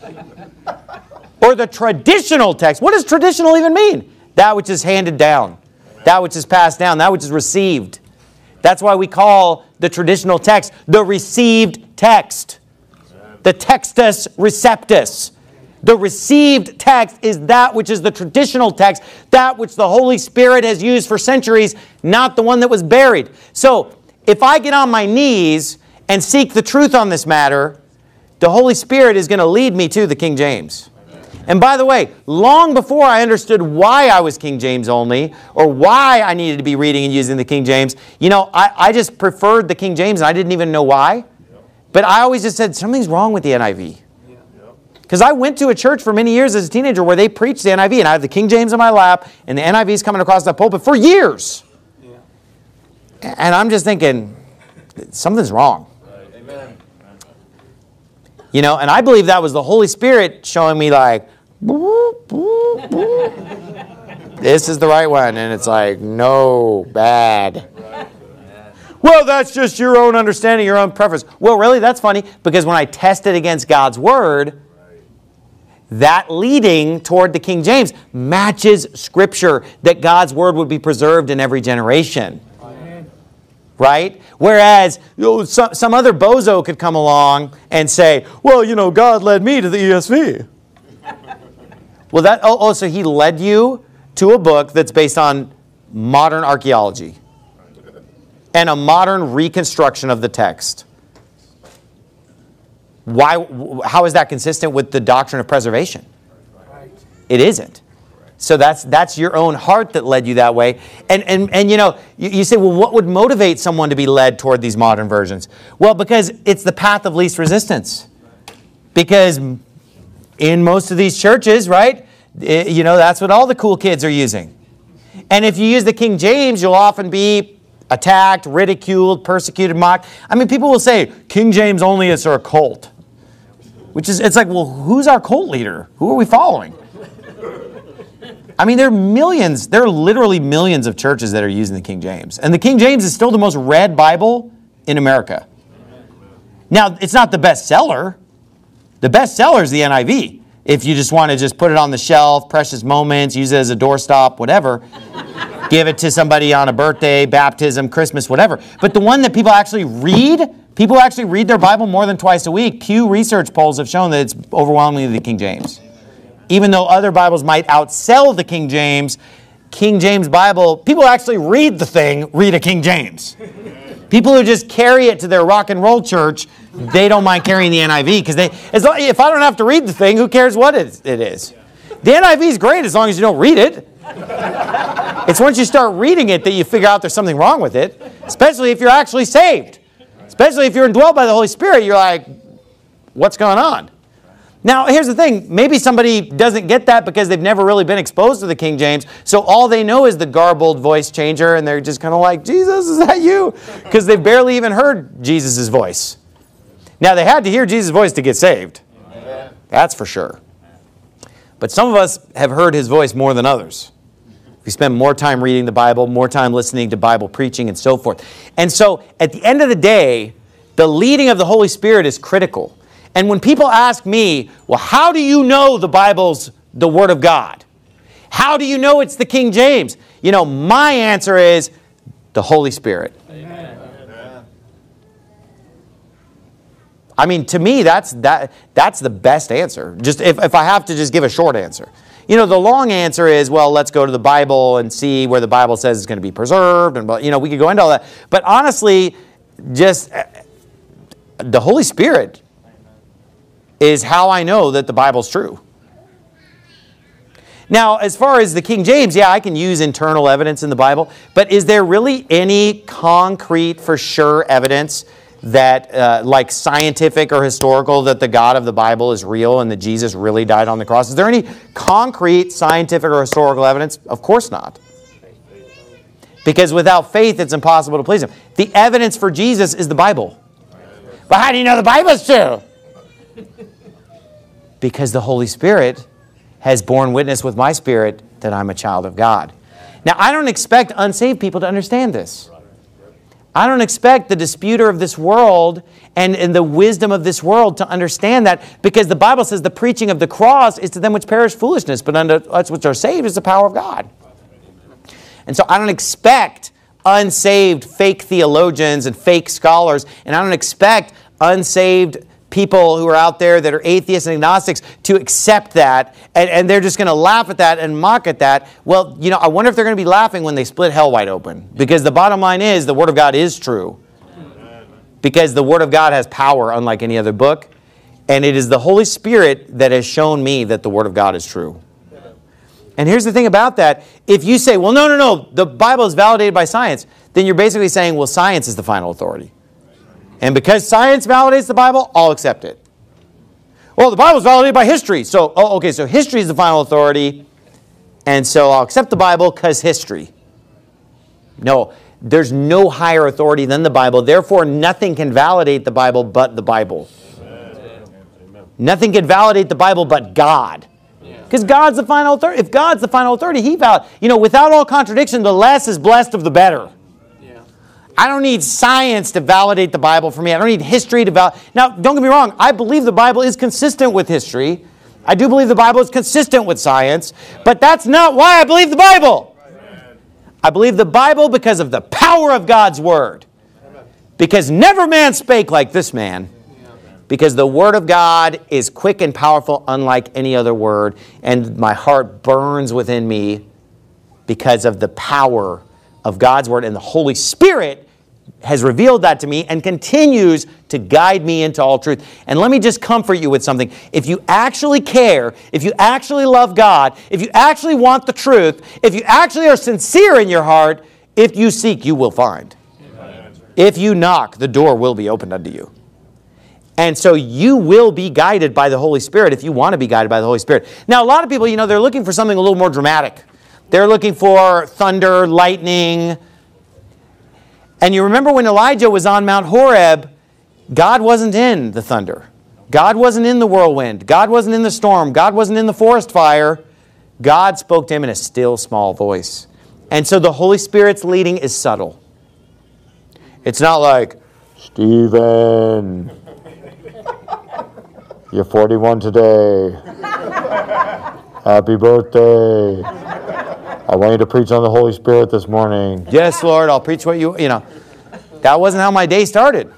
Or the traditional text? What does traditional even mean? That which is handed down. That which is passed down. That which is received. That's why we call the traditional text the received text. The textus receptus. The received text is that which is the traditional text, that which the Holy Spirit has used for centuries, not the one that was buried. So, if I get on my knees and seek the truth on this matter, the Holy Spirit is going to lead me to the King James. And by the way, long before I understood why I was King James only, or why I needed to be reading and using the King James, I just preferred the King James, and I didn't even know why. But I always just said, something's wrong with the NIV. Because I went to a church for many years as a teenager where they preached the NIV, and I have the King James in my lap, and the NIV is coming across the pulpit for years. And I'm just thinking, something's wrong. Amen. And I believe that was the Holy Spirit showing me like, boop, boop, boop. This is the right one. And it's like, no, bad. Well, that's just your own understanding, your own preference. Well, really, that's funny, because when I test it against God's Word, that leading toward the King James matches Scripture, that God's Word would be preserved in every generation. Right? Whereas some other bozo could come along and say, well, God led me to the ESV. Well, so he led you to a book that's based on modern archaeology and a modern reconstruction of the text. How is that consistent with the doctrine of preservation? It isn't. So that's your own heart that led you that way. And you say, well, what would motivate someone to be led toward these modern versions? Well, because it's the path of least resistance. Because in most of these churches, right, that's what all the cool kids are using. And if you use the King James, you'll often be attacked, ridiculed, persecuted, mocked. I mean, people will say, King James onlyists are a cult. It's like, well, who's our cult leader? Who are we following? I mean, there are literally millions of churches that are using the King James. And the King James is still the most read Bible in America. Now, it's not the bestseller. The bestseller is the NIV. If you just want to just put it on the shelf, precious moments, use it as a doorstop, whatever. Give it to somebody on a birthday, baptism, Christmas, whatever. But the one that people actually read their Bible more than twice a week. Pew Research polls have shown that it's overwhelmingly the King James. Even though other Bibles might outsell the King James Bible, people actually read a King James. People who just carry it to their rock and roll church, they don't mind carrying the NIV, because if I don't have to read the thing, who cares what it is? The NIV is great as long as you don't read it. It's once you start reading it that you figure out there's something wrong with it, especially if you're actually saved. Especially if you're indwelt by the Holy Spirit, you're like, what's going on? Now, here's the thing. Maybe somebody doesn't get that because they've never really been exposed to the King James, so all they know is the garbled voice changer, and they're just kind of like, Jesus, is that you? Because they've barely even heard Jesus' voice. Now, they had to hear Jesus' voice to get saved. Amen. That's for sure. But some of us have heard His voice more than others. We spend more time reading the Bible, more time listening to Bible preaching, and so forth. And so, at the end of the day, the leading of the Holy Spirit is critical. And when people ask me, well, how do you know the Bible's the Word of God? How do you know it's the King James? My answer is the Holy Spirit. Amen. I mean, to me, that's the best answer. Just if I have to just give a short answer. The long answer is, well, let's go to the Bible and see where the Bible says it's going to be preserved. And, we could go into all that. But honestly, just the Holy Spirit is how I know that the Bible's true. Now, as far as the King James, yeah, I can use internal evidence in the Bible, but is there really any concrete, for sure evidence that, like scientific or historical, that the God of the Bible is real and that Jesus really died on the cross? Is there any concrete scientific or historical evidence? Of course not. Because without faith, it's impossible to please Him. The evidence for Jesus is the Bible. But how do you know the Bible's true? Because the Holy Spirit has borne witness with my spirit that I'm a child of God. Now, I don't expect unsaved people to understand this. I don't expect the disputer of this world and the wisdom of this world to understand that, because the Bible says the preaching of the cross is to them which perish foolishness, but unto us which are saved is the power of God. And so I don't expect unsaved fake theologians and fake scholars, and I don't expect unsaved people who are out there that are atheists and agnostics to accept that, and they're just going to laugh at that and mock at that. Well, you know, I wonder if they're going to be laughing when they split hell wide open. Because the bottom line is the Word of God is true. Because the Word of God has power unlike any other book. And it is the Holy Spirit that has shown me that the Word of God is true. And here's the thing about that. If you say, well, no, the Bible is validated by science, then you're basically saying, well, science is the final authority. And because science validates the Bible, I'll accept it. Well, the Bible is validated by history. So, so history is the final authority. And so I'll accept the Bible because history. No, there's no higher authority than the Bible. Therefore, nothing can validate the Bible but the Bible. Amen. Nothing can validate the Bible but God. Because God's the final authority. If God's the final authority, He without all contradiction, the less is blessed of the better. I don't need science to validate the Bible for me. I don't need history to validate. Now, don't get me wrong. I believe the Bible is consistent with history. I do believe the Bible is consistent with science. But that's not why I believe the Bible. Amen. I believe the Bible because of the power of God's Word. Amen. Because never man spake like this man. Because the Word of God is quick and powerful, unlike any other word. And my heart burns within me because of the power of God's Word. And the Holy Spirit has revealed that to me and continues to guide me into all truth. And let me just comfort you with something. If you actually care, if you actually love God, if you actually want the truth, if you actually are sincere in your heart, if you seek, you will find. Amen. If you knock, the door will be opened unto you. And so you will be guided by the Holy Spirit if you want to be guided by the Holy Spirit. Now, a lot of people, they're looking for something a little more dramatic. They're looking for thunder, lightning. And you remember when Elijah was on Mount Horeb, God wasn't in the thunder. God wasn't in the whirlwind. God wasn't in the storm. God wasn't in the forest fire. God spoke to him in a still, small voice. And so the Holy Spirit's leading is subtle. It's not like, Stephen, you're 41 today. Happy birthday. I want you to preach on the Holy Spirit this morning. Yes, Lord, I'll preach what That wasn't how my day started.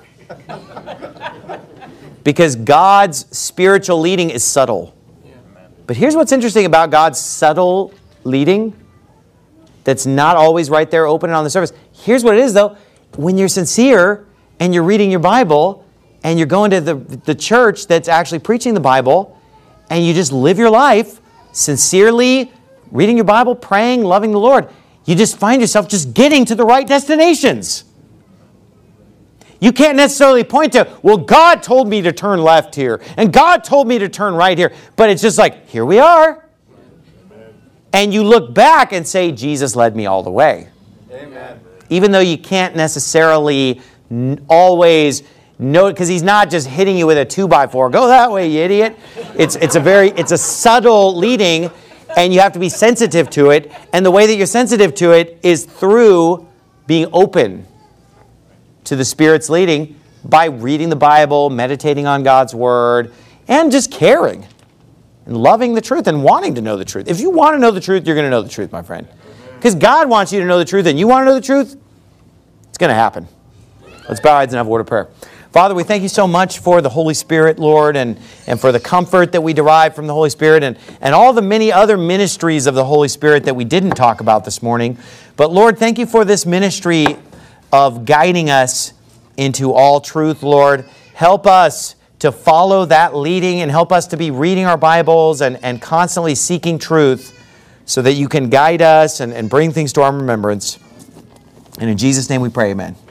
Because God's spiritual leading is subtle. But here's what's interesting about God's subtle leading that's not always right there open and on the surface. Here's what it is, though. When you're sincere and you're reading your Bible and you're going to the church that's actually preaching the Bible and you just live your life sincerely, reading your Bible, praying, loving the Lord, you just find yourself just getting to the right destinations. You can't necessarily point to, well, God told me to turn left here, and God told me to turn right here. But it's just like, here we are. Amen. And you look back and say, Jesus led me all the way. Amen. Even though you can't necessarily always know it, because He's not just hitting you with a 2x4. Go that way, you idiot. It's a subtle leading. And you have to be sensitive to it. And the way that you're sensitive to it is through being open to the Spirit's leading by reading the Bible, meditating on God's Word, and just caring and loving the truth and wanting to know the truth. If you want to know the truth, you're going to know the truth, my friend. Because God wants you to know the truth and you want to know the truth, it's going to happen. Let's bow our heads and have a word of prayer. Father, we thank you so much for the Holy Spirit, Lord, and for the comfort that we derive from the Holy Spirit and all the many other ministries of the Holy Spirit that we didn't talk about this morning. But Lord, thank you for this ministry of guiding us into all truth, Lord. Help us to follow that leading and help us to be reading our Bibles and constantly seeking truth so that you can guide us and bring things to our remembrance. And in Jesus' name we pray, amen.